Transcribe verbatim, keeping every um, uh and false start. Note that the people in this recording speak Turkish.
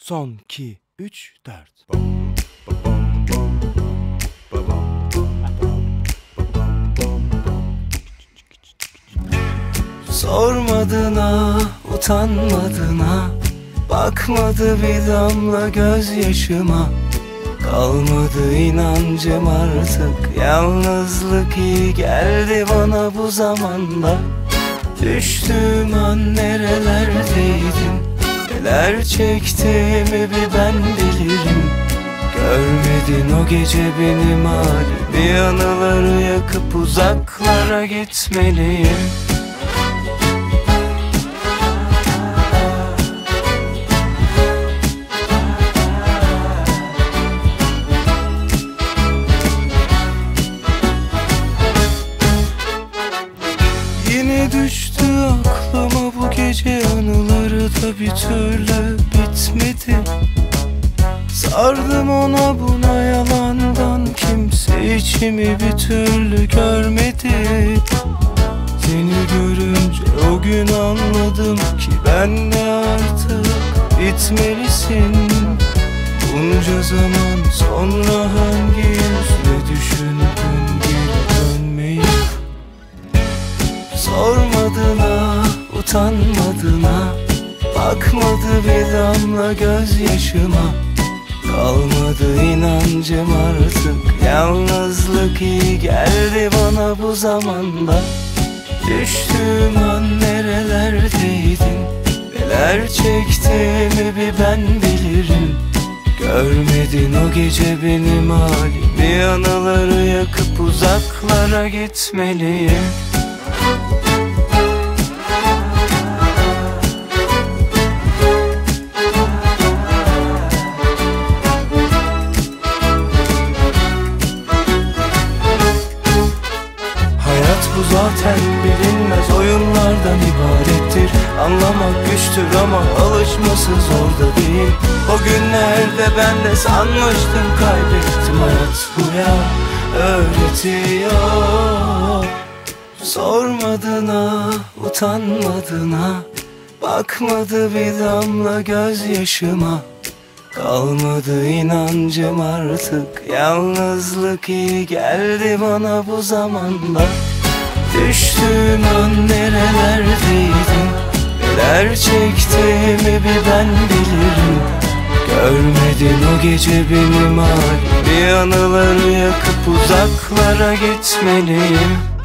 Son, iki, üç, dört. Sormadığına, utanmadığına, bakmadı bir damla gözyaşıma. Kalmadı inancım artık, yalnızlık iyi geldi bana bu zamanda. Düştüğüm an nerelerdeydin, neler çektiğimi bir ben bilirim. Görmedin o gece benim halimi, anıları yakıp uzaklara gitmeliyim. Yine düştü aklıma bu gece anıları da bir türlü bitmedi. Sardım ona buna yalandan, kimse içimi bir türlü görmedi. Seni görünce o gün anladım ki ben de artık bitmelisin. Bunca zaman sonra hangi yüzle düşündün geri dönmeyi? Sormadığına, utanmadığına, bakmadı bir damla gözyaşıma. Kalmadı inancım artık, yalnızlık iyi geldi bana bu zamanda. Düştüğüm an nerelerdeydin, neler çektiğimi bir ben bilirim. Görmedin o gece benim halimi, anıları yakıp uzaklara gitmeliyim. Bu zaten bilinmez oyunlardan ibarettir. Anlamak güçtür ama alışması zor da değil. O günlerde ben de sanmıştım kaybettim. Hayat bu ya öğretiyor. Sormadığına, utanmadığına, bakmadı bir damla gözyaşıma. Kalmadı inancım artık, yalnızlık iyi geldi bana bu zamanda. Düştüğüm an nerelerdeydin, neler çektiğimi bir ben bilirim. Görmedin o gece benim halimi, anıları yakıp uzaklara gitmeliyim.